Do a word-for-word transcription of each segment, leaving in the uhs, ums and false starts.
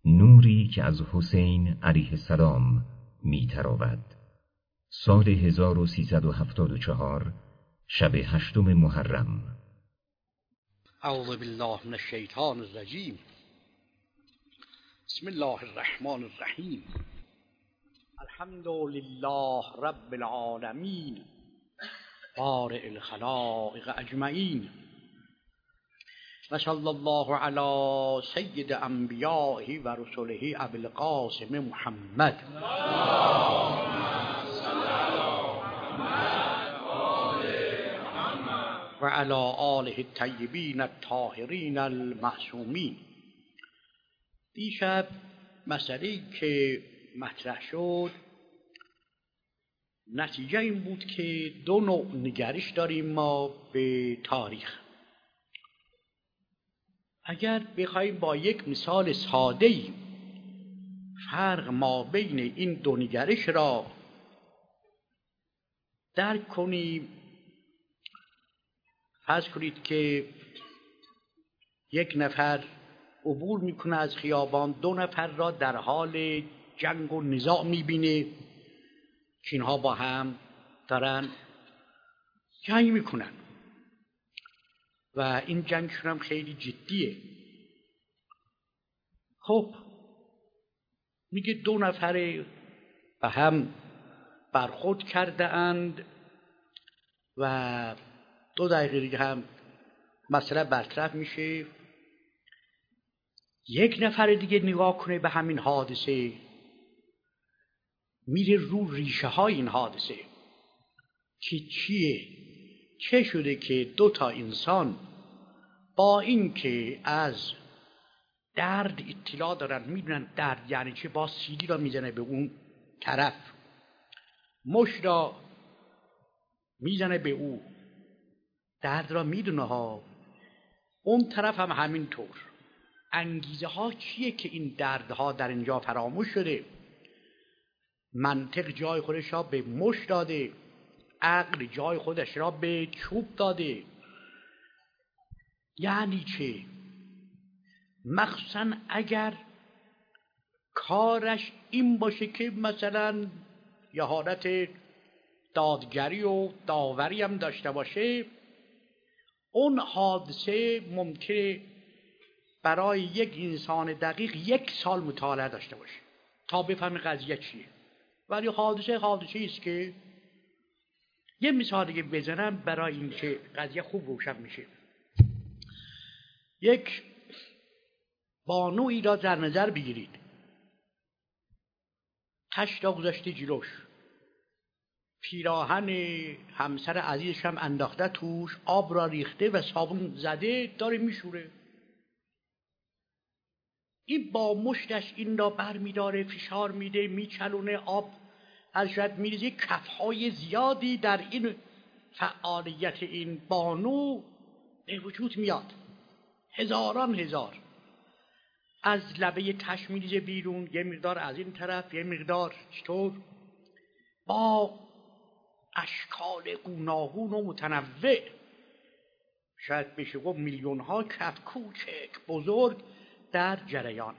نوری که از حسین علیه السلام می تراود. سال هزار و سیصد و هفتاد و چهار، شب هشتم محرم. اعوذ بالله من الشیطان الرجیم. بسم الله الرحمن الرحیم. الحمد لله رب العالمین بارئ الخلائق اجمعین و صلی الله علی سید انبیائه و رسله ابی القاسم محمد و علی آله الطیبین الطاهرین المعصومین. دیشب مسئله‌ای که مطرح شد نتیجه این بود که دو نوع نگرش داریم ما به تاریخ. اگر بخوایم با یک مثال ساده‌ای فرق ما بین این دو نگرش را درک کنیم، فرض کنید که یک نفر عبور میکنه از خیابان، دو نفر را در حال جنگ و نزاع میبینه که اینها با هم دارن جنگ میکنن و این جنگشون هم خیلی جدیه. خب میگه دو نفر به هم برخورد کرده اند و دو دقیقه دیگه هم مسئله برطرف میشه. یک نفر دیگه نگاه کنه به همین حادثه، میره رو ریشه های این حادثه که چیه، چه شده که دو تا انسان با اینکه از درد اطلاع دارن، میدونن درد یعنی چه، با سیلی را میزنه به اون طرف، مشت را میزنه به او، درد را میدونه ها، اون طرف هم همینطور. انگیزه ها چیه که این دردها در اینجا فراموش شده؟ منطق جای خودش را به مشت داده، عقل جای خودش را به چوب داده. یعنی چه؟ مخصوصا اگر کارش این باشه که مثلا یه حالت دادگری و داوری هم داشته باشه، اون حادثه ممکنه برای یک انسان دقیق یک سال مطالعه داشته باشه تا بفهمه قضیه چیه. ولی حادثه حادثه است که یه مثال دیگه بزنم برای اینکه قضیه خوب روشن میشه. یک بانویی را در نظر بگیرید، تشت گذاشته جلوش، پیراهن همسر عزیزش هم انداخته توش، آب را ریخته و صابون زده داره میشوره. این با مشتش این را بر میداره، فشار میده، میچلونه، آب از شاید میریزه. کفهای زیادی در این فعالیت این بانو به وجود میاد، هزاران هزار. از لبه تشت میریزه بیرون، یه مقدار از این طرف، یه مقدار چطور، با اشکال گوناگون و متنوع، شاید بشه گفت میلیون ها کف، کوچک بزرگ، در جریان.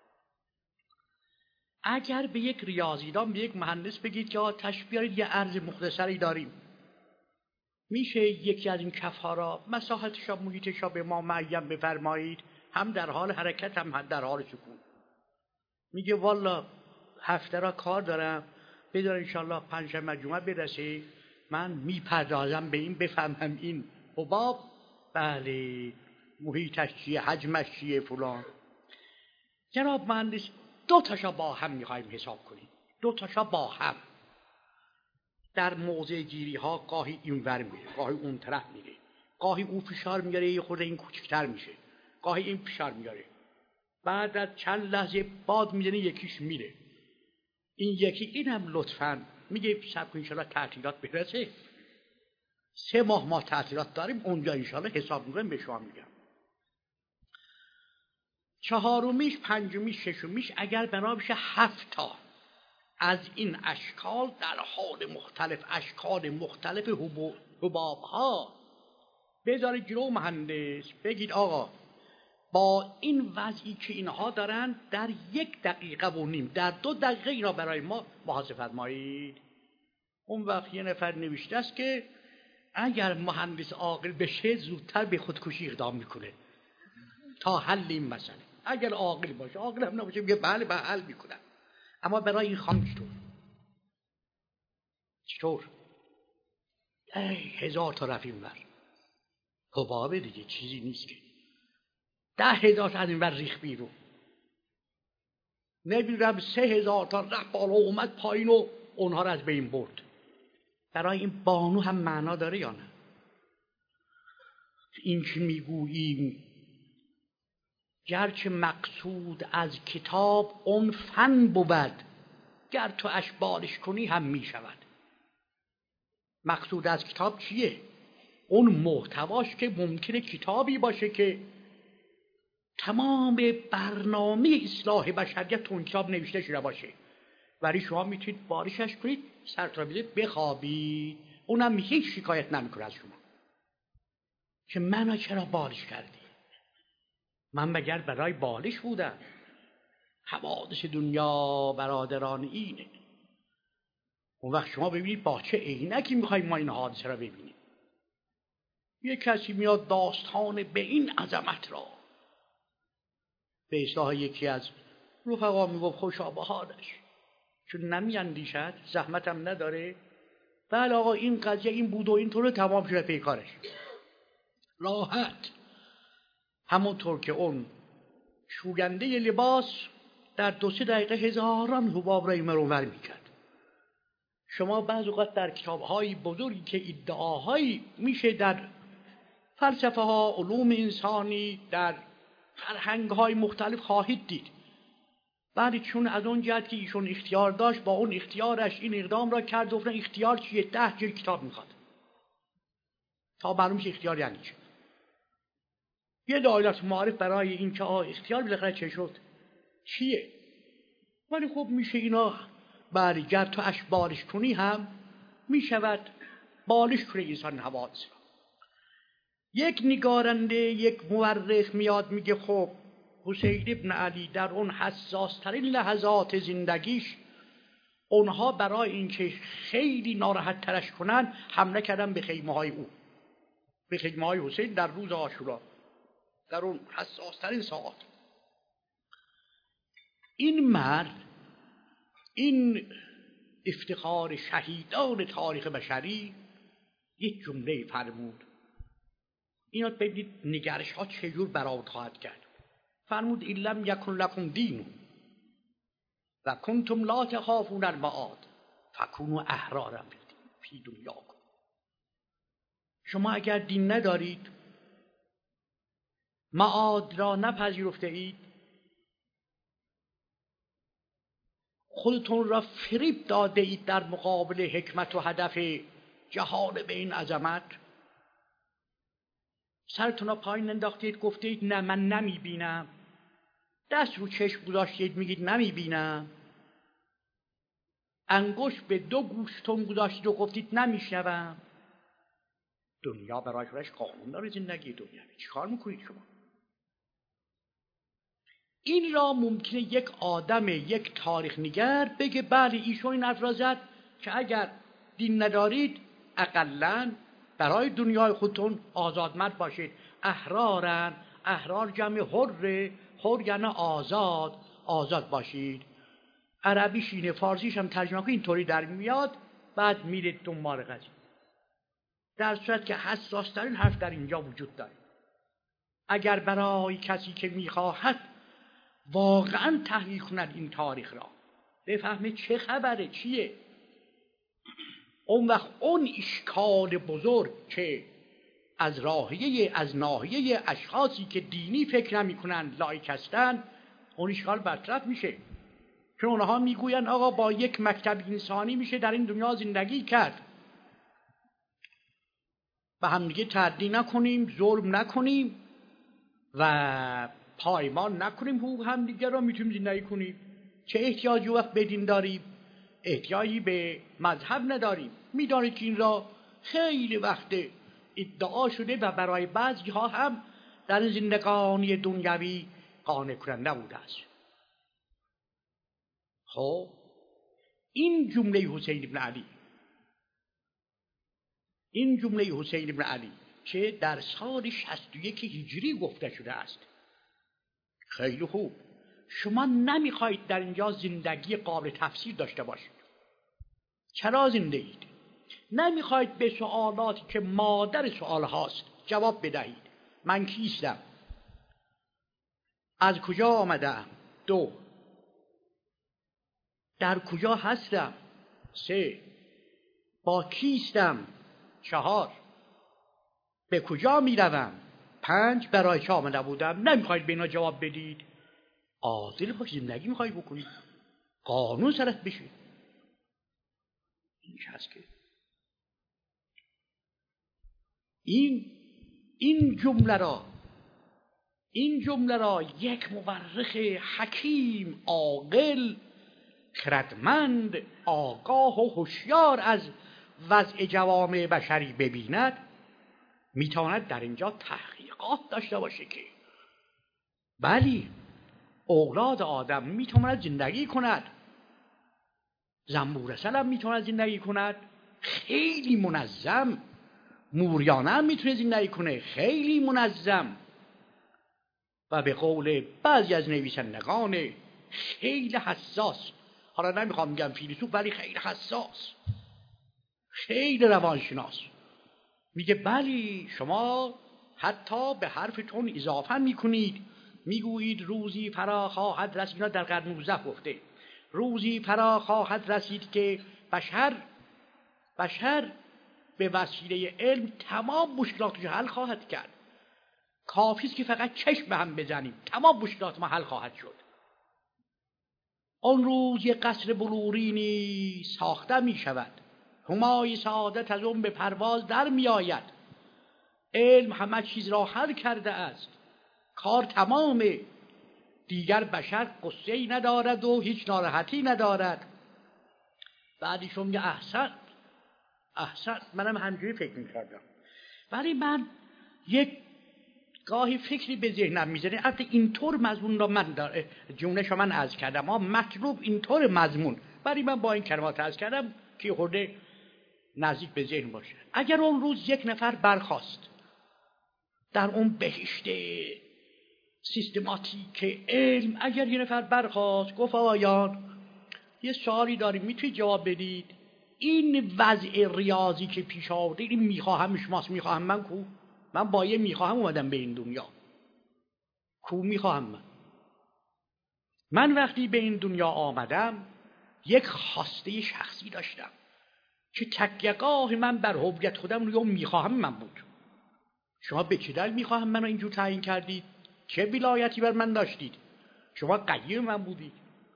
اگر به یک ریاضیدان، به یک مهندس بگید که آتش بیارید یه عرض مختصری داریم، میشه یکی از این کفها را مساحتش و محیطش را به ما معین بفرمایید، هم در حال حرکت هم در حال سکون. میگه والا هفته را کار دارم، بدار انشالله پنجشنبه جمعه برسه من میپردازم به این، بفهمم این حباب بله محیطش چیه، حجمش چیه، فلان. جناب مهندس دو تاشا با هم میخوایم حساب کنیم، دو تاشا با هم. در موضع گیری ها گاهی این ور میره، گاهی اون طرف میره، گاهی اون فشار میاره یه خورده این کوچکتر میشه، گاهی این فشار میاره. بعد از چند لحظه باد میزنه یکیش میره، این یکی اینم لطفاً میگه صبر کن انشالله تعطیلات برسه، سه ماه ما تعطیلات داریم اونجا انشالله حساب میکنیم به شما میگم. چهارمیش، پنجمیش، ششمیش اگر بنا بشه هفت تا از این اشکال در حال مختلف، اشکال مختلف حباب ها بذارید جلو مهندس، بگید آقا با این وضعی که اینها دارن در یک دقیقه و نیم، در دو دقیقه اینا برای ما محاسبه فرمایید. اون وقت یه نفر نوشته است که اگر مهندس عاقل بشه زودتر به خودکشی اقدام میکنه تا حل این مسئله. اگر عاقل باشه، عاقل هم نباشه میگه بله به حل میکنم. اما برای این خانم چطور؟ چطور؟ ای هزار تا رفیم بر حبابه دیگه، چیزی نیست که ده هزار تا از این بر ریخ بیرون، نمیدونم سه هزار تا رفت بالا اومد پایین و اونها رو از بین برد. برای این بانو هم معنا داره یا نه؟ این که میگوییم گرچه مقصود از کتاب اون فن بود، گر تو اشبالش کنی هم میشود. مقصود از کتاب چیه؟ اون محتواش که ممکنه کتابی باشه که تمام برنامه اصلاح بشریت تو اون کتاب نوشته شده باشه، ولی شما میتونید بارشش کنید، سرتون رو بدید بخوابید، اونم هیچ شکایت نمیکنه از شما که منو چرا بالش کردی. من مگر برای بالش بودم؟ حوادث دنیا برادران اینه. اون وقت شما ببینید با چه عینکی میخوایم ما این حادثه را ببینیم. یک کسی میاد داستان به این عظمت را، به اصلاح یکی از رفقا میگفت خوشا به حالش، چون نمیاندیشد، زحمتم نداره. بله آقا این قضیه این بود و این طور تمام شده پیکارش راحت. همونطور که اون شوینده لباس در دو سه دقیقه هزاران حباب را این مرور میکرد. شما بعض اوقات در کتاب‌های بزرگی که ادعاهایی میشه در فلسفه ها، علوم انسانی، در فرهنگ‌های مختلف خواهید دید. بعد چون از اون جهت که ایشون اختیار داشت، با اون اختیارش این اقدام را کرد، گفتن اختیار چیه؟ ده جلد کتاب میخواد تا معلوم شه اختیار یعنی چه. یه دایره معارف برای این که آه اختیار بالاخره چه شد چیه. ولی خب میشه اینا برگر تو اشبالش کنی هم میشود بالش کنی انسان حوادث. یک نگارنده، یک مورخ میاد میگه خب حسین ابن علی در اون حساس ترین لحظات زندگیش، اونها برای اینکه خیلی ناراحت ترش کنن حمله کردن به خیمه های او، به خیمه های حسین در روز عاشورا، در اون حساس ترین ساعات. این مرد، این افتخار شهیدان تاریخ بشری، یک جمله فرمود. اینا ببینید نگرش ها چجور برآورد خواهد کرد. فرمود این لم یکن لکم دین و کنتم لا تخافون المعاد فکونوا احرارا فی دنیاکم. شما اگر دین ندارید، معاد را نپذیرفته اید، خودتون را فریب داده اید در مقابل حکمت و هدف جهان به این عظمت، سرتون را پایین انداختید، گفتید نه من نمی بینم، دست رو چشم گذاشتید میگید نمی بینم، انگشت به دو گوشتون گذاشتید و گفتید نمیشنوم. دنیا برای خودش قانون داره، زندگی دنیا چی کار میکنید شما؟ این را ممکنه یک آدم، یک تاریخ نگر بگه بله ایشون این حرف را زد که اگر دین ندارید اقلن برای دنیای خودتون آزادمرد باشید. احرارن، احرار جمع حر، حر یعنی آزاد، آزاد باشید. عربیش اینه، فارسیش هم ترجمه کنید اینطوری در میاد، بعد میرید دنبال قضیه. در صورت که حساس ترین حرف در اینجا وجود داره. اگر برای کسی که میخواهد واقعا تحقیق کند این تاریخ را، بفهمه چه خبره چیه، اون وقت اون اشکال بزرگ که از راهیه از ناحیه اشخاصی که دینی فکر نمی کنند لایک هستند، اون اشکال برطرف میشه. چون اونها میگوین آقا با یک مکتب انسانی میشه در این دنیا زندگی کرد، به هم دیگه تعدی نکنیم، ظلم نکنیم و پایمان نکنیم، حقوق هم دیگه را میتونیم زندگی کنیم. چه احتیاجی وقت به دین داریم؟ احتیاجی به مذهب نداریم. میدانید که این را خیلی وقت ادعا شده و برای بعضی ها هم در این زندگانی دنیوی قانع کننده بوده است. خب این جمله حسین بن علی این جمله حسین بن علی که در سال شصت و یک هجری گفته شده است، خیلی خوب، شما نمیخواید در اینجا زندگی قابل تفسیر داشته باشید. چرا زنده اید؟ نمیخواید به سوالاتی که مادر سوال هاست جواب بدهید. من کیستم؟ از کجا آمدم؟ دو. در کجا هستم؟ سه. با کیستم؟ چهار. به کجا میروم؟ پنج. برای چه آمده بودم؟ نمیخواید به اینا جواب بدید. عادل باش، زندگی میخواید بکنید، قانون سرت بشه. این چه هست که این این جمله را این جمله را یک مورخ حکیم، عاقل، خردمند، آگاه و هوشیار از وضع جوامع بشری ببیند، میتواند در اینجا تحقیقات داشته باشه که بلی اولاد آدم میتواند زندگی کند، زنبورسل هم میتواند زندگی کند، خیلی منظم. موریانه هم میتونه زندگی کنه، خیلی منظم. و به قول بعضی از نویسندگان خیلی حساس، حالا نمیخوام بگم فیلسوف، ولی خیلی حساس، خیلی روانشناس، میگه بلی شما حتی به حرفتون اضافه میکنید، میگویید روزی فرا خواهد رسید، اینا در قرن نوزده گفته، روزی فرا خواهد رسید که بشر بشر به وسیله علم تمام مشکلاتش حل خواهد کرد. کافی است که فقط چشم به هم بزنیم، تمام مشکلات ما حل خواهد شد. آن روز یک قصر بلورینی ساخته می شود، همای سعادت از اون به پرواز در می آید. علم همه چیز را حل کرده است، کار تمامه، دیگر بشر قصه‌ای ندارد و هیچ ناراحتی ندارد. بعدش میگه احسن احسن، منم همجوری فکر میکردم، ولی من یک گاهی فکری به ذهنم میزنه، البته اینطور مضمون را من داره جمله‌شو من عرض کردم، اما مطلوب اینطور مضمون، ولی من با این کلمات عرض کردم که خورده نزدیک به ذهن باشه. اگر اون روز یک نفر برخاست در اون بهشت سیستماتیک علم، اگر یک نفر برخاست گفت آقایان یه سوالی داریم میتونید جواب بدید، این وضع ریاضی که پیش آورده این میخواهم شماست، میخواهم من کو؟ من با یه میخواهم اومدم به این دنیا، کو میخواهم من؟ من وقتی به این دنیا آمدم یک خواسته شخصی داشتم که تکیه‌گاه من بر هویت خودم روی اون میخواهم من بود. شما به چه دلیل میخواهم من رو اینجور تعیین کردید؟ چه ولایتی بر من داشتید؟ شما قیم من بودید.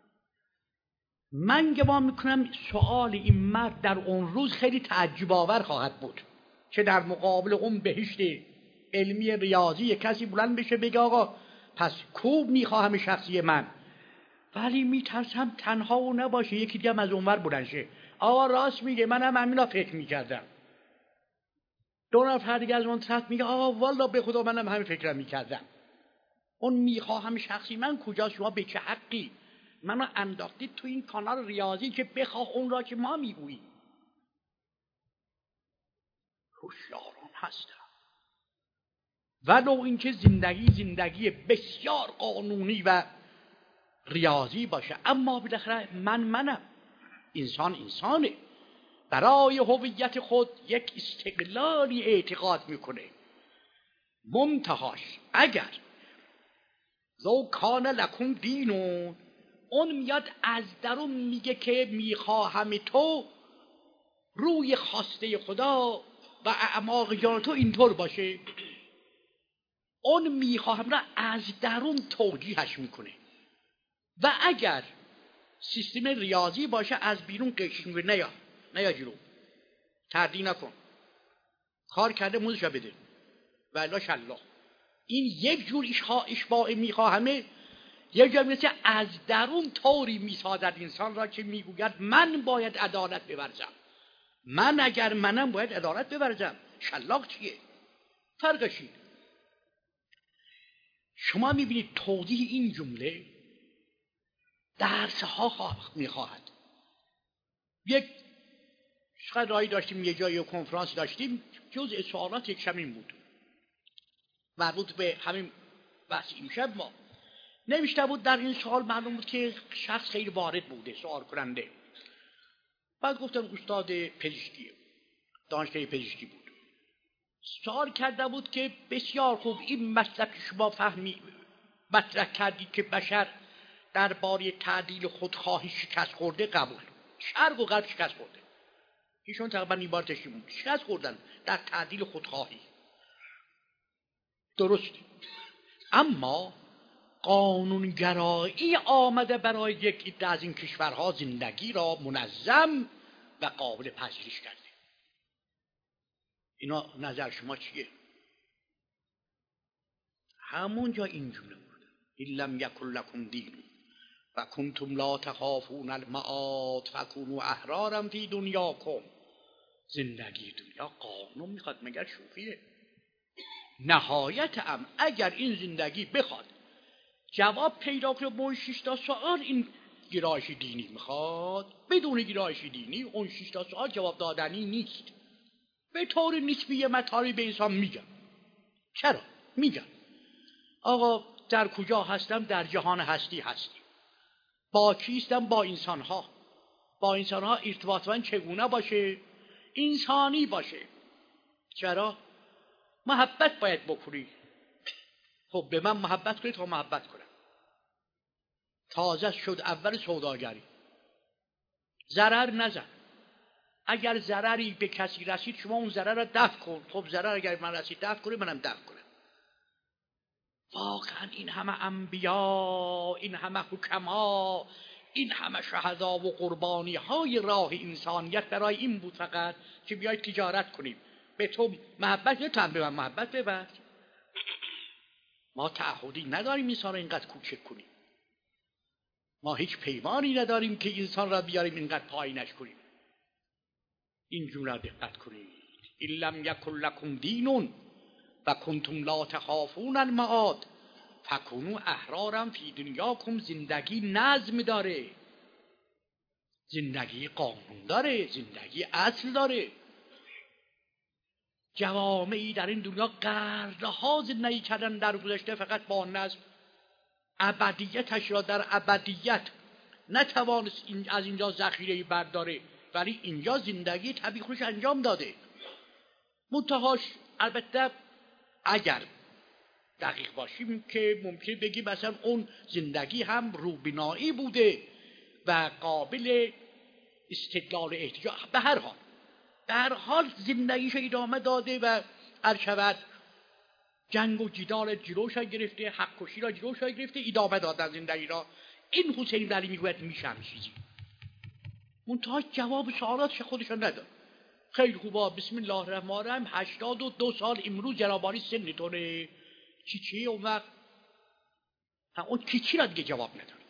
من گمان میکنم سوال این مرد در اون روز خیلی تعجب آور خواهد بود که در مقابل اون بهشت علمی ریاضی کسی بلند بشه بگه آقا پس کو میخواهم شخصی من، ولی میترسم تنها و نباشه، یکی دیگه از اونور بلند شه آقا راست میگه منم همینا فکر میکردم، دو نفر دیگه از اون طرف میگه آقا والا به خدا منم همین فکرم میکردم. اون میخواهم شخصی من کجاست؟ شما به چه حقی منو انداختید تو این کانال ریاضی که بخواه اون را که ما میگوییم؟ هوشیاران هستم، ولو اینکه زندگی زندگی بسیار قانونی و ریاضی باشه، اما بالاخره من منم، انسان انسانه، برای هویت خود یک استقلالی اعتقاد میکنه. منتهاش اگر لو کان لکم دینون، اون میاد از درون میگه که میخواهم تو روی خواسته خدا و اعماق جان تو اینطور باشه، اون میخواهم را از درون توجیهش میکنه. و اگر سیستم ریاضی باشه از بیرون قیچی میگه نیا نیا جلو، تردید نکن، کار کرده موزش بده والا شلا. این یک جور اشباع میخواهمه، یک جور میشه از درون طوری میسازد انسان را که میگوید من باید عدالت بورزم، من اگر منم باید عدالت بورزم. شلاق چیه؟ فرقشی شما میبینید توضیح این جمله درس ها میخواهد. یک شاید رایی داشتیم یه جایی کنفرانس داشتیم، جزء سوالات یک شمین بود مربوط به همین بحث امشب ما نوشته بود. در این سوال معلوم بود که شخص خیلی وارد بوده، سوال کننده. بعد گفتم استاد پزشکی، دانشگاه پزشکی بود. سوال کرده بود که بسیار خوب، این مطلب که شما فهمی مطرح کردید که بشر درباره تعدیل خودخواهی شکست خورده، قبول. شرق و غرب شکست خورده. ایشون تقریبا این بار تشریح بود. شکست خوردن در تعدیل خودخواهی. درست. اما قانونگرایی آمده برای یک عده از این کشورها زندگی را منظم و قابل پذیرش کرده. اینا نظر شما چیه؟ همونجا این جمله بود: این لم یکن لکم دین و کنتم لا تخافون المعاد فکونوا احرارا فی دنیاکم. زندگی دنیا قانون میخواد، مگر شوخیه؟ نهایت ام اگر این زندگی بخواد جواب پیدا کنه به اون شش تا سوال، این گرایش دینی میخواد. بدون گرایش دینی اون شش تا سوال جواب دادنی نیست. به طور نسبی مطالبی به انسان میگم. چرا؟ میگم آقا در کجا هستم؟ در جهان هستی هستیم. با کیستم؟ با انسانها. با انسانها ارتباط من چگونه باشه؟ انسانی باشه. چرا؟ محبت باید بکنی. خب به من محبت کنید تا محبت کنم. تازه شد اول سوداگری. ضرر نزن. اگر ضرری به کسی رسید شما اون ضرر را دفع کن. خب ضرر اگر من رسید دفع کنه، منم دفع کنم. واقعا این همه انبیا، این همه حکما، این همه شهدا و قربانی های راه انسانیت برای این بود فقط که بیاید تجارت کنیم. به تو محبت نتونم به من محبت ببر. ما تعهدی نداریم انسان را اینقدر کوچک کنیم. ما هیچ پیمانی نداریم که انسان را بیاریم اینقدر پایینش کنیم. این جمله دقت کنید: این لم یکن لکم دین و کنتم لا تخافون المعاد فکونوا احرارا فی دنیاکم. زندگی نظم داره، زندگی قانون داره، زندگی اصل داره. جوامعی در این دنیا قرنها زندگی کردن در گذشته فقط با نظم. ابدیتش را در ابدیت نتوانست از اینجا ذخیره برداره، ولی اینجا زندگی طبیعی خودش انجام داده. منتهاش البته اگر دقیق باشیم که ممکن بگیم مثلا اون زندگی هم روبنایی بوده و قابل استدلال احتجاج. به هر حال به هر حال زندگیش ادامه داده و ارشود جنگ و جدال جلوش گرفته، حق کشی را جلوش گرفته، ادامه دادن زندگی را. این حسین علی میگوید میشم چیزی. منتها جواب سوالاتش خودشان نداره. خیلی خوبا، بسم الله الرحمن الرحیم، هشتاد و دو سال امروز جنابالی سنتونه. چی چی اون وقت؟ اون چی چی را دیگه جواب نداره.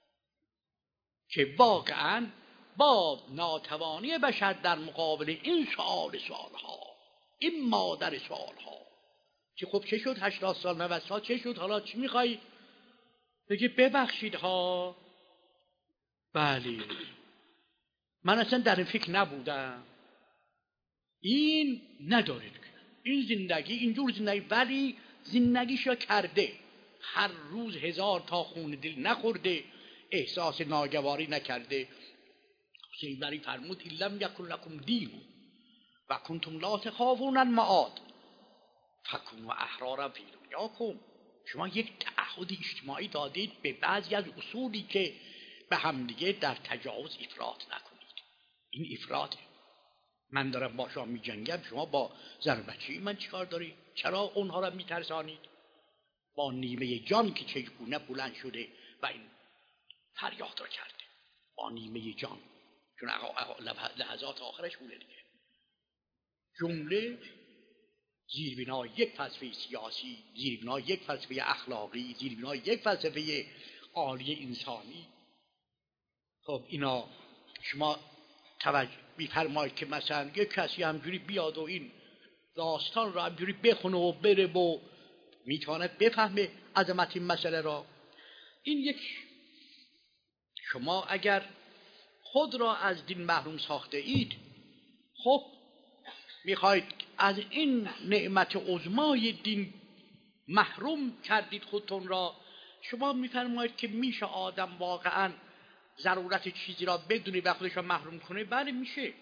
که واقعا با ناتوانی بشر در مقابل این سوال سوالها، این مادر سوالها که خب چه شد هشتاد سال نود سال چه شد، حالا چی میخوایی؟ بگه ببخشید ها، بله من اصلا در این فکر نبودم. این ندارید این زندگی اینجور زندگی، ولی زندگیش را کرده. هر روز هزار تا خون دل نخورده، احساس ناگواری نکرده. حسین علی فرمود: این لم یکن لکم دین و کنتم لا تخافون المعاد فکونوا احرارا فی دنیاکم. شما یک تعهد اجتماعی دادید به بعضی از اصولی که به همدیگه در تجاوز افراط نکنید. این افراطه. من دارم با شما می جنگم، شما با زن بچه‌ای من چیکار دارید؟ چرا اونها را می ترسانید؟ با نیمه جان که چگونه بلند شده و این فریاد را کرده، با نیمه جان، چون لحظات آخرش بوده دیگه. جمله زیربنای یک فلسفه سیاسی، زیربنای یک فلسفه اخلاقی، زیربنای یک فلسفه عالی انسانی. خب اینا شما توجه می‌فرمایید که مثلا یک کسی همجوری بیاد و این داستان را همجوری بخونه و بره و میتواند بفهمه عظمت این مسئله را. این یک، شما اگر خود را از دین محروم ساخته اید، خب میخواید از این نعمت عظمای دین محروم کردید خودتون را. شما میفرمایید که میشه آدم واقعا ضرورت چیزی را بدونی و خودش را محروم کنه؟ بله میشه.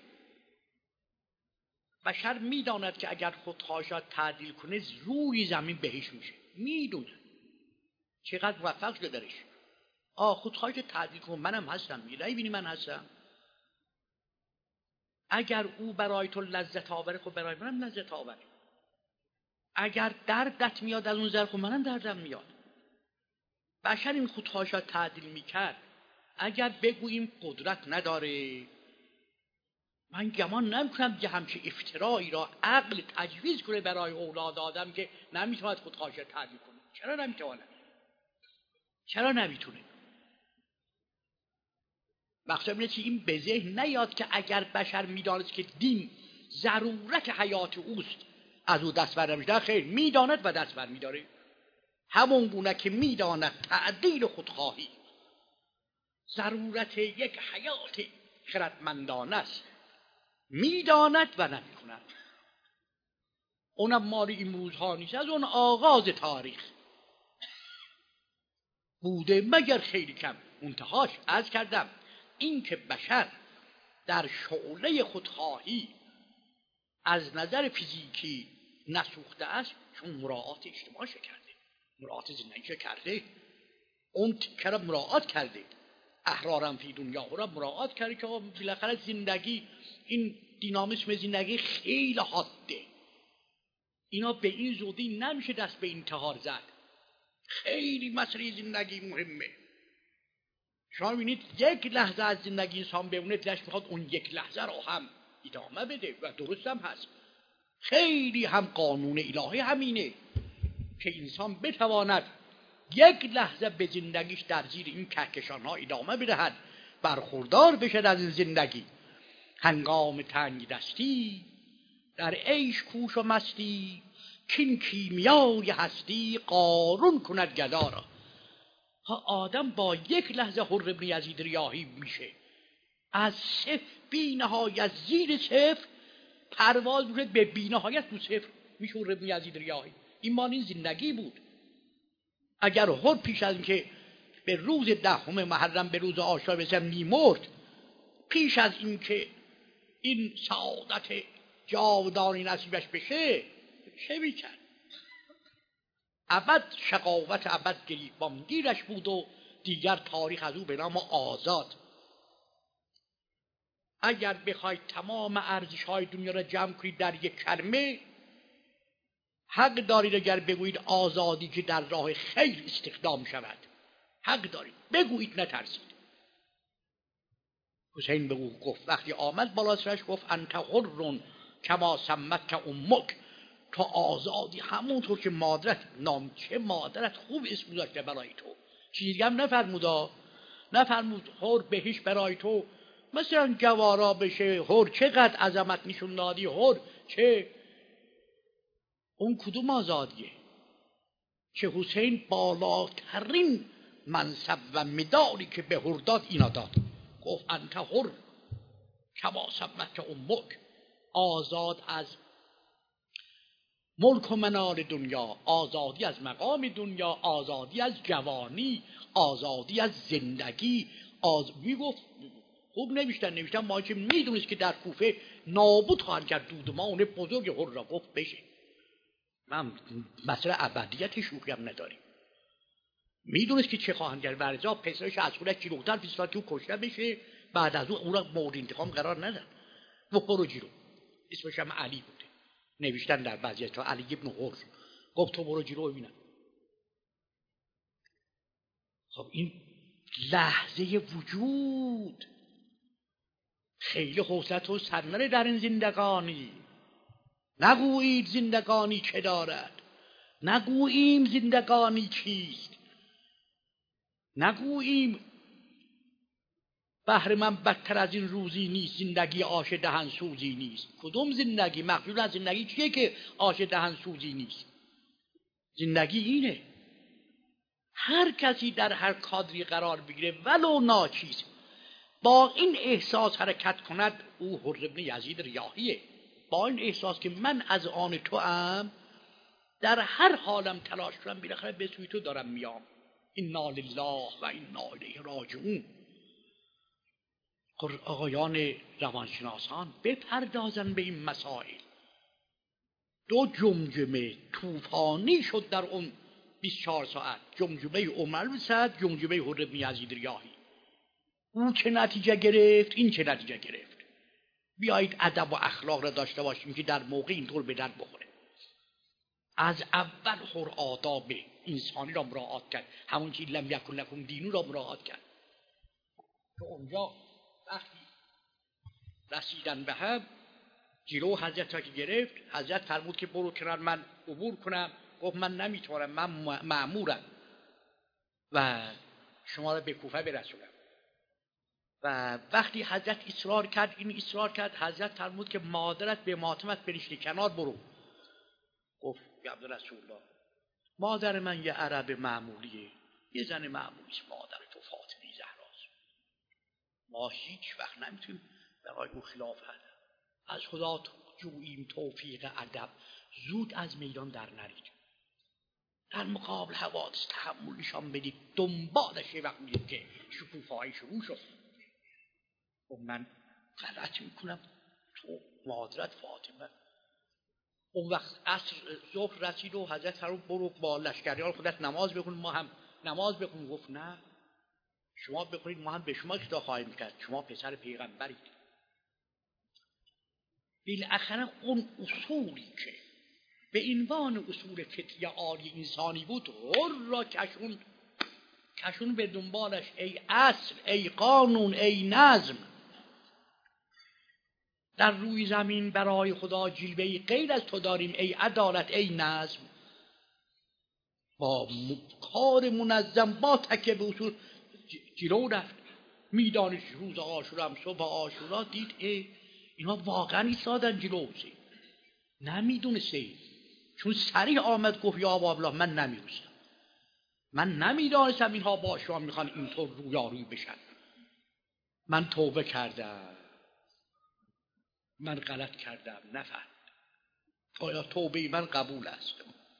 بشر میداند که اگر خودخواهش را تعدیل کنه روی زمین بهش میشه، میدونه چقدر موفق شده درش. آه خودخواهش تعدیل کن، منم هستم، میبینی من هستم. اگر او برای تو لذت آوره، خب برای منم لذت آوره. اگر دردت میاد از اون ذر، خب منم دردم میاد. بشر این خودخواهش را تعدیل میکرد. اگر بگوییم قدرت نداره، من گمان نمیکنم که همچه افترایی را عقل تجویز کنه برای اولاد آدم که نمیتواند خودخواهش را تعدیل کنه. چرا نمیتواند؟ چرا نمیتونه؟ مقصد اینه که این به ذهن نیاد که اگر بشر میدانست که دین ضرورت حیات اوست از او دست بر نمی‌داره. خیر، میداند و دست بر می‌داره. همون گونه که میداند تعدیل خودخواهی ضرورت یک حیات خردمندانه است، میداند و نمی‌کند. اونم مال این روزها نیست، از اون آغاز تاریخ بوده، مگر خیلی کم. منتهاش عرض کردم این که بشر در شعله خودخواهی از نظر فیزیکی نسوخته است، چون مراعات اجتماعش کرده، مراعات زندگیش کرده، اون تکه را مراعات کرده، احرارم فی دنیا را مراعات کرده که بالاخره زندگی، این دینامیسم زندگی خیلی حاده. اینا به این زودی نمیشه دست به انتحار زد. خیلی مسئله زندگی مهمه. شما ببینید یک لحظه از زندگی انسان بمونه، دلش میخواد اون یک لحظه رو هم ادامه بده و درست هم هست. خیلی هم قانون الهی همینه که انسان بتواند یک لحظه به زندگیش در زیر این کهکشان ها ادامه بدهد، برخوردار بشد از این زندگی. هنگام تنگ دستی در عیش کوش و مستی، کین کیمیای هستی قارون کند گدا را. آدم با یک لحظه حر ابن یزید ریاحی میشه، از صفر بی نهایت زیر صفر پرواز میشه به بی نهایت رو صفر میشه حر ابن یزید ریاحی. این مال این زندگی بود. اگر حر پیش از اینکه به روز دهم محرم به روز عاشورا برسه میمرد، پیش از اینکه این سعادت جاودانی نصیبش بشه، چه میکرد؟ ابد شقاوت ابد گریبانگیرش بود و دیگر تاریخ از او به نام آزاد. اگر بخواید تمام ارزش های دنیا را جمع کنید در یک کلمه، حق دارید اگر بگویید آزادی که در راه خیر استخدام شود. حق دارید بگویید، نترسید. حسین به او گفت، وقتی آمد بالا سرش گفت انت حر کما سمتک امک، تو آزادی همونطور که مادرت، نام چه مادرت خوب اسم گذاشته برای تو، چیزی هم نفرمودا، نفرمود حر بهش برای تو مثلا گوارا بشه. حر چقدر عظمت نشون دادی، حر چه اون کدوم آزادیه که حسین بالاترین منصب و مداری که به حر داد اینا داد. گفت انت حر کما سمتک امک، آزاد از ملک و منال دنیا، آزادی از مقام دنیا، آزادی از جوانی، آزادی از زندگی. آز... میگفت خوب نوشتن نوشتن ما که میدونست که در کوفه نابود خواهند کرد دودمان بزرگ حر را. گفت بشه، من مسئله ابدیت شوخی هم نداریم. میدونست که چه خواهند کرد، ورزا پسرش از خودش جلوتر فیستاد که او کشته بشه، بعد از اون اون را مورد انتقام قرار ندن. و برو جلو. اسمش هم علی بوده، نوشتن در بعضی از تا علی ابن حر. گفت تو برو جلو ببینم. خب این لحظه وجود خیلی حوصلت و سر نره در این زندگانی. نگویید زندگانی چه دارد، نگوییم زندگانی چیست، نگوییم بهر من بدتر از این روزی نیست، زندگی آش دهن سوزی نیست. کدوم زندگی؟ مقصود از زندگی چیه که آش دهن سوزی نیست؟ زندگی اینه. هر کسی در هر کادری قرار بگیره ولو ناچیز با این احساس حرکت کند، او حر بن یزید ریاحیه. با این احساس که من از آن تو ام، در هر حالم تلاش کنم بالاخره به سوی تو دارم میام. انا لله و انا الیه راجعون. آقایان روانشناسان بپردازن به این مسائل. دو جمجمه طوفانی شد در اون بیست و چهار ساعت، جمجمه عمر بن سعد، جمجمه حر بن یزید ریاحی. اون چه نتیجه گرفت، این چه نتیجه گرفت. بیایید ادب و اخلاق را داشته باشیم که در موقع اینطور به در بخوره. از اول خور آداب انسانی را مراعات کرد، همون که لم یکن لکم دینو را مراعات کرد. که اونجا وقتی رسیدن به هم، جلو حضرت را که گرفت، حضرت فرمود که برو کنار من عبور کنم. گفت من نمیتونم، من مأمورم و شما را به کوفه برسونم. و وقتی حضرت اصرار کرد، این اصرار کرد، حضرت فرمود که مادرت به ماتمت بریشته، کنار برو. گفت یا رسول الله، مادر من یه عرب معمولیه، یه زن معمولیه، مادر تو فاطمه زهراست. ما هیچ وقت نمیتونیم برای او خلاف کرد. از خدا جوییم توفیق ادب، زود از میدان در نرید. در مقابل حوادث تحمل نشان بدید، دنبالش یه وقت میدید که شکوفایی شروع شد. و من غلط میکنم، تو مادرت فاطمه. اون وقت عصر ظهر رسید و حضرت فرمود برو با لشکریان خودت نماز بخون، ما هم نماز بخون. گفت نه، شما بخونید، ما هم به شما اقتدا خواهیم کرد، شما پسر پیغمبرید. بالاخره اون اصولی که به عنوان اصول فطری عالی انسانی بود، هر را کشون کشون به دنبالش، ای اصل، ای قانون، ای نظم. در روی زمین برای خدا جلوه‌ای غیر از تو داریم، ای عدالت، ای نظم. با کار منظم، با تکیه به اصول جلو رفت. میدانش روز عاشورا هم، صبح عاشورا دید ای اینا واقعا ایستادن جلوشی، نمیدونسته، چون سریع آمد گفت یا ابوالله من نمیدونستم، من نمیدانستم اینها با شما میخوان اینطور رویارویی بشن. من توبه کردم، من غلط کردم، نفهم آیا توبه من قبول است.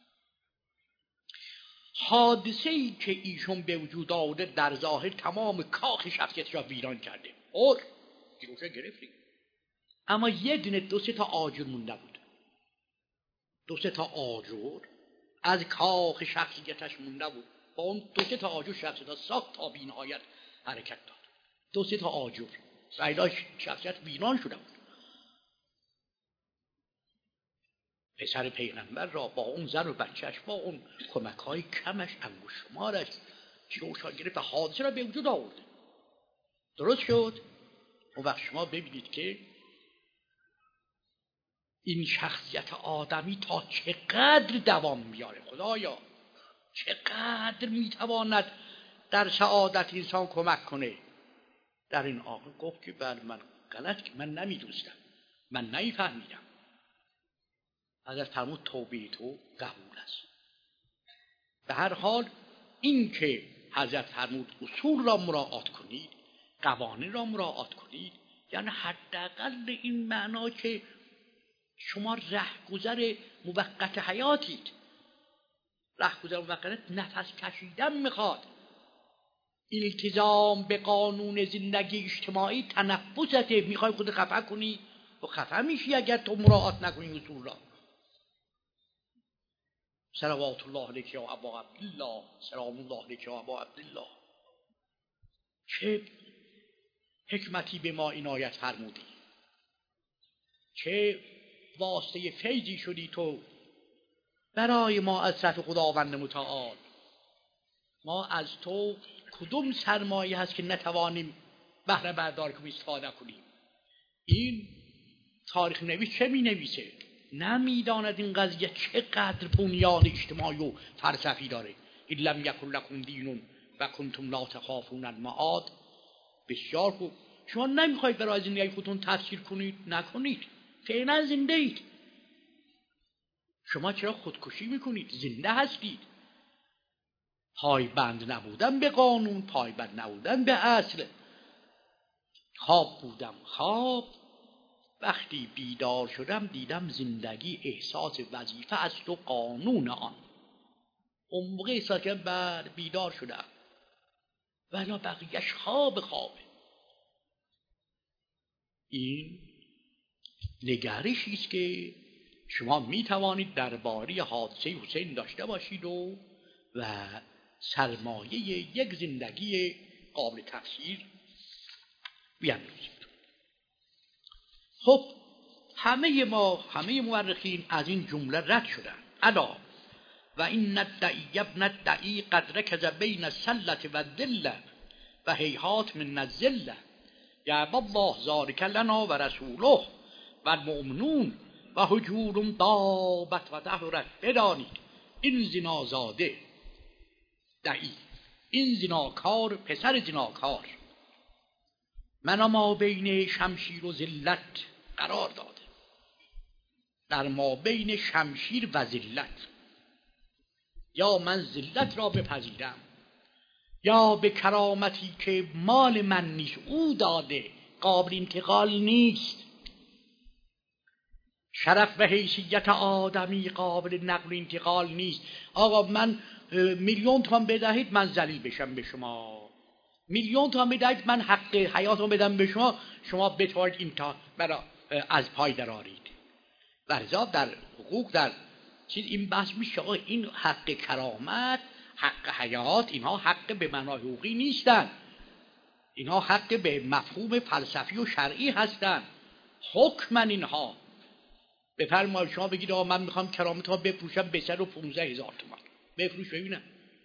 حادثه ای که ایشون به وجود آورده در ظاهر تمام کاخ شخصیتش را ویران کرده، اور گروشه گرفتیم، اما یه دونه دو سه تا آجر مونده بود. دو سه تا آجر از کاخ شخصیتش مونده بود. با اون دو سه تا آجر شخصیت ساخت تا بی نهایت حرکت داد. دو سه تا آجر سایداش شخصیت ویران شده بود. پسر پیغمبر را با اون زن و بچهش، با اون کمک‌های کمش، انگوش شمارش، جلوشان گرفت و حادثه را به وجود آورد. درست شد. اون وقت شما ببینید که این شخصیت آدمی تا چقدر دوام میاره. خدایا چقدر میتواند در سعادت انسان کمک کنه. در این آقا گفت که بله من غلط که من نمیدونستم، من نمیفهمیدم. حضرت فرمود توبه تو قبول است. به هر حال این که حضرت فرمود اصول را مراعات کنید، قوانین را مراعات کنید، یعنی حداقل این معنا که شما رهگذر موقت حیاتید. رهگذر موقت نفس کشیدن میخواد. التزام به قانون زندگی اجتماعی تنفسته. میخوای خود خفه کنی و خفه میشی اگر تو مراعات نکنی اصول را. صلوات الله علیک یا ابا عبدالله، سلام الله علیک یا ابا عبدالله. چه حکمتی به ما عنایت فرمودی، چه واسطه فیضی شدی تو برای ما از طرف خداوند متعال. ما از تو کدوم سرمایه هست که نتوانیم بهره بردار کنیم، استفاده کنیم؟ این تاریخ نویس چه می نویسه؟ نمیداند این قضیه چقدر بنیاد اجتماعی و فلسفی داره. ان لم یکن لکم دین و کنتم لا تخافون المعاد. بسیار خوب. شما نمیخواید برای زندگی خودتون تفسیر کنید، نکنید، فعلا زنده اید. شما چرا خودکشی میکنید؟ زنده هستید. پایبند نبودن به قانون، پایبند نبودن به اصل. خواب بودم خواب، وقتی بیدار شدم دیدم زندگی احساس وظیفه است و قانون آن. اون موقع احساس کردم بر بیدار شدم، ولی بقیهش خواب خوابه. این نگرشی است که شما می توانید درباره حادثه حسین داشته باشید و و سرمایه یک زندگی قابل تفسیر بیاندازید. خب همه ما، همه مورخین از این جمله رد شدن. الا و این الدعی ابن الدعی قد رکز بین السلة و الذلة و هیهات من الذلة یعب الله ذلک لنا و رسوله و المؤمنون و هجور دابت و دهرت. بدانید این زنازاده دعی، این زناکار، پسر زناکار، من ما بین شمشیر و ذلت قرار داده، در ما بین شمشیر و ذلت. یا من ذلت را بپذیرم یا به کرامتی که مال من نیست او داده قابل انتقال نیست. شرف و حیثیت آدمی قابل نقل و انتقال نیست. آقا من میلیون تومان بدهید من ذلیل بشم به شما، میلیون تومان بدهید من حق حیاتو بدم به شما، شما بتوانید این تا برا از پای درارید. ورزا در حقوق در چیز این بحث میشه آقا این حق کرامت، حق حیات، اینها حق به معنای حقوقی نیستن، اینها حق به مفهوم فلسفی و شرعی هستن. حکمن اینها. بفرمایید شما بگید آقا من میخوام کرامت ها بفروشم به سر و پونزده هزار تومان، بفروش ببینم.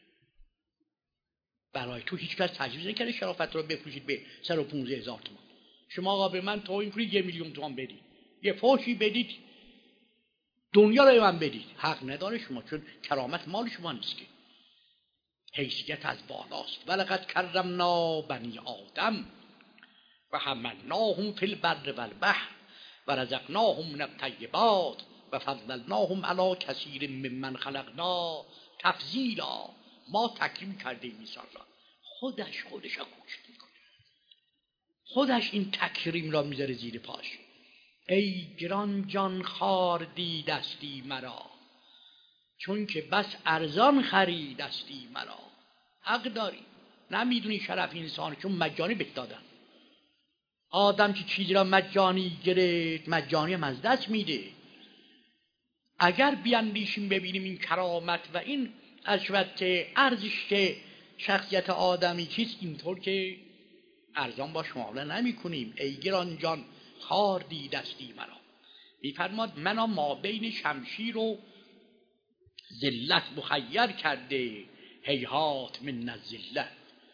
برای تو هیچ کس تجویز نکرده شرافت رو بفروشید به سر و پونزده هزار تومان. شما آقا به من توهین کنید یه میلیون تومان بدید، یه فحشی بدید، دنیا رو من بدید، حق نداره شما، چون کرامت مال شما نیست که، حیثیت از بالاست. ولقد کرمنا بنی آدم و حملناهم فی البر والبحر و رزقناهم من الطیبات و فضلناهم علی کثیر ممن خلقنا تفضیلا. ما تکریم کردیم انسان را، خودش خودش را گوش میکنه، خودش این تکریم را میذاره زیر پاش. ای گران جان خواردیدستی مرا، چون که بس ارزان خریدستی مرا. حق داری، نمیدونی شرف انسان چون مجانی بهت دادن. آدم که چیزی را مجانی گرفت مجانی هم از دست میده. اگر بیاندیشیم ببینیم این کرامت و این البته ارزش که شخصیت آدمی چیست، اینطور که ارزان باش معامله نمی کنیم. ای گران جان خواردی دستی مرا، میفرماد منا ما بین شمشیر و ذلت مخیر کرده، هیهات من الذلة.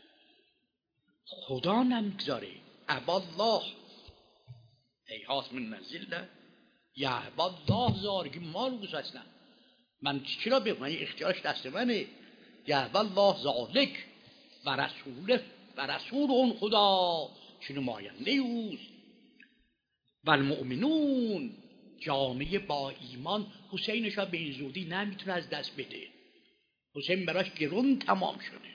خدا نمیگذاره. عبالله هیهات من الذلة یا عبالله زارگی ما رو گذاشتن. من چرا بگم؟ من اختیارش دست منه. یا عبالله ذالک و رسوله و رسول اون خدا چه نماینده اوست. و المؤمنون، جامعه با ایمان حسینش را به این زودی نمیتونه از دست بده. حسین براش گرون تمام شده.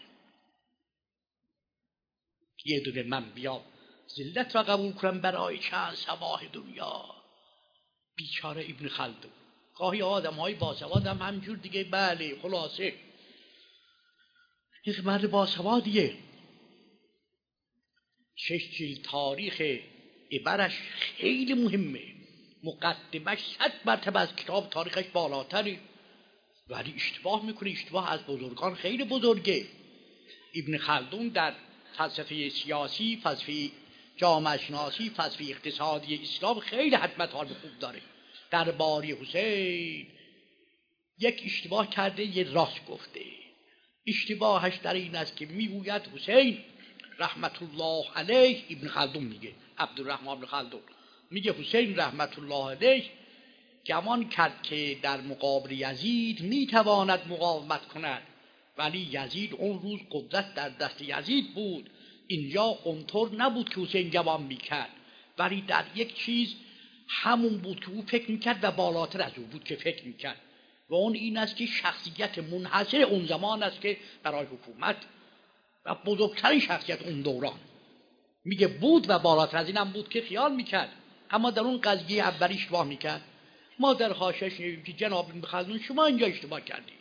یه دونه من بیا ذلت را قبول کنم برای چند صباح دنیا. بیچاره ابن خلدون. گاهی آدم های باسواد هم همجور دیگه. بله خلاصه یک مرد باسوادیه. شش جلد تاریخ عبرش خیلی مهمه، مقدمش صد مرتبه از کتاب تاریخش بالاتره، ولی اشتباه میکنه. اشتباه از بزرگان خیلی بزرگه. ابن خلدون در فلسفه سیاسی، فلسفه جامعه شناسی، فلسفه اقتصادی اسلام خیلی حتمت حال خوب داره. درباره حسین یک اشتباه کرده، یه راست گفته. اشتباهش در این است که میگوید حسین رحمت الله علیه، ابن خلدون میگه، عبدالرحمن ابن خلدون میگه حسین رحمت الله علیه گمان کرد که در مقابل یزید میتواند مقاومت کند، ولی یزید اون روز قدرت در دست یزید بود. اینجا اونطور نبود که حسین گمان میکرد، ولی در یک چیز همون بود که او فکر میکرد و بالاتر از او بود که فکر میکرد. و اون این است که شخصیت منحصر اون زمان است که برای حکومت و بزرگترین شخصیت اون دوران میگه بود و بالاتر از این هم بود که خیال میکرد، اما در اون قضیه اولی اشتباه میکرد. ما در حاشیه‌اش میگیم که جناب ابن خلدون شما اینجا اشتباه کردید.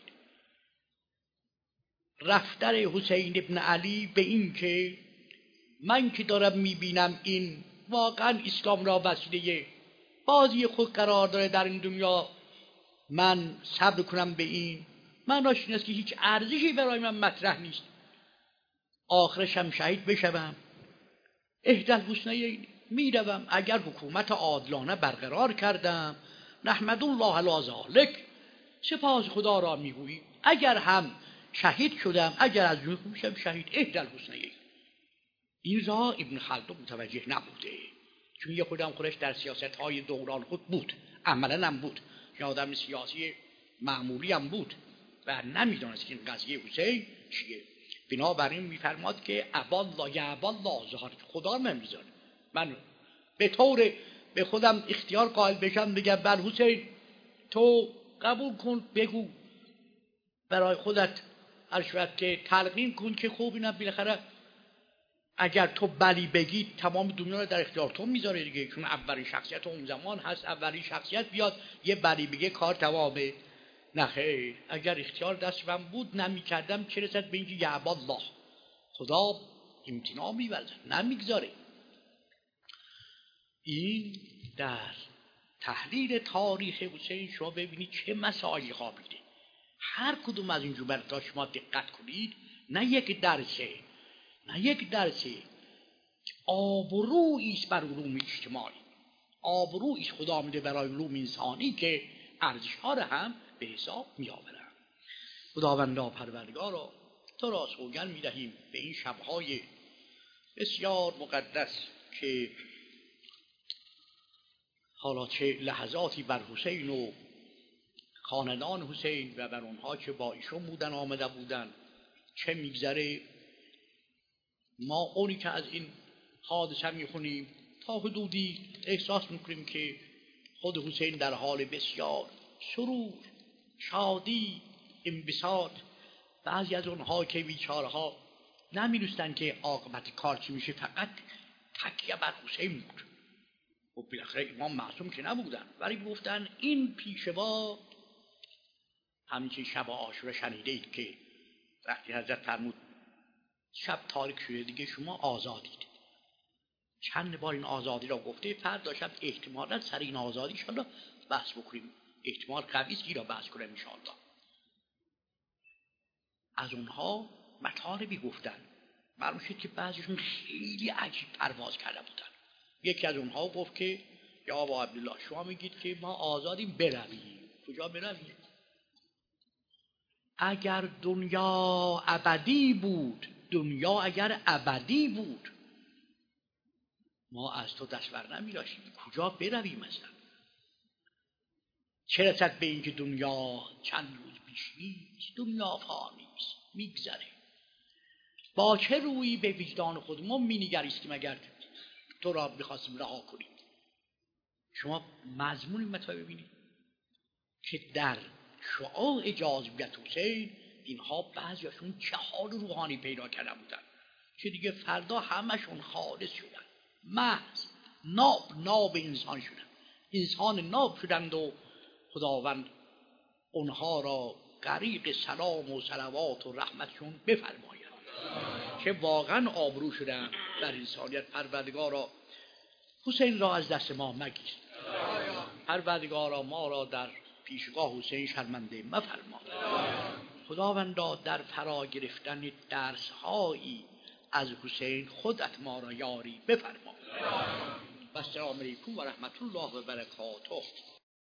رفتار حسین ابن علی به این که من که دارم میبینم این واقعا اسلام را وسیله بازی خود قرار داره در این دنیا، من صبر کنم به این، معناش این است که هیچ ارزشی برای من مطرح نیست، آخرش هم شهید بشوم. احدی الحسنیین، میروم اگر حکومت عادلانه برقرار کردم نحمد الله علی ذلک، سپاس خدا را میگوییم، اگر هم شهید شدم، اگر از جون میشم شهید. احدی الحسنیین. این را ابن خلدون متوجه نبوده، چون یه خودم خودش در سیاست های دوران خود بود، عملا هم بود، یه آدم سیاسی معمولی هم بود و نمیدونست که این قضیه حسین چیه. بنابراین میفرماد که ابالله یا ابالله ظهر، خدا نمیذاره من به طور به خودم اختیار قائل بشم بگم بر حسین تو قبول کن، بگو برای خودت هر که تلقین کن که خوب اینا بالاخره اگر تو بلی بگی تمام دنیا رو در اختیار تو میذاره دیگه، چون اولین شخصیت اون زمان هست، اولین شخصیت بیاد یه بلی بگه کار تمامه. نه خیر، اگر اختیار دست من بود نمیکردم، چه رسد به اینکه یعب الله، خدا امتناع می‌ورزد نمیگذاره. این در تحلیل تاریخ حسین شما ببینید چه مسائلی خوابیده. هر کدوم از این جملات شما دقت کنید، نه یک درسه نه یک درسه آبرویی است بر علوم اجتماعی، آبرویی است خدا میده برای علوم انسانی که ارزش‌ها را هم به حساب می‌آورند. خداوندا پروردگارا تو را سوگند می‌دهیم به این شب‌های بسیار مقدس که حالا چه لحظاتی بر حسین و خاندان حسین و بر اونها که با ایشون بودن آمده بودن چه میگذره. ما اونی که از این حادثه میخونیم تا حدودی احساس میکنیم که خود حسین در حال بسیار سرور، شادی، انبساط. بعضی از اونها که بیچارها نمیدونستن که عاقبت کار چی میشه، فقط تکیه بر حسین بود. و بالاخره امام معصوم که نبودن، ولی گفتن این پیشوا همچنین شب عاشورا شنیده اید که وقتی حضرت فرمود شب تاریک شده دیگه شما آزادید، چند بار این آزادی را گفته، فردا شب احتمالا سر این آزادی انشاءالله بحث بکنیم، احتمال قوی است که را بحث کنیم انشاءالله. از اونها مطالبی گفتن، معلوم شد که بعضیشون خیلی عجیب پرواز کرده بودن. یکی از اونها گفت که یا ابا عبدالله شما میگید که ما آزادیم برویم، کجا برویم؟ اگر دنیا ابدی بود، دنیا اگر ابدی بود ما از تو دست بر نمی داشتیم، کجا برویم اصلا؟ چه رسد به این که دنیا چند روز پیش نیست، دنیا فانی است، میگذره. با چه رویی به وجدان خودمون می نگریستیم اگر تو را بخواستیم رها کنیم؟ شما مضمون این مطلب ببینید که در شعاع جاذبیت حسین اینها بعضیاشون چه حال روحانی پیدا کرده بودن که دیگه فردا همشون خالص شدن، محض ناب ناب انسان شدن، انسان ناب شدند و خداوند اونها را غریق سلام و صلوات و رحمتشون بفرماید که واقعا آبرو شدن در انسانیت. پروردگارا حسین را از دست ما مگیر، پروردگارا ما را در پیشگاه حسین شرمنده مفرما. خداوندا در فرا گرفتن درس‌هایی از حسین خودت ما را یاری بفرما. و السلام علیکم و رحمت الله و برکاته.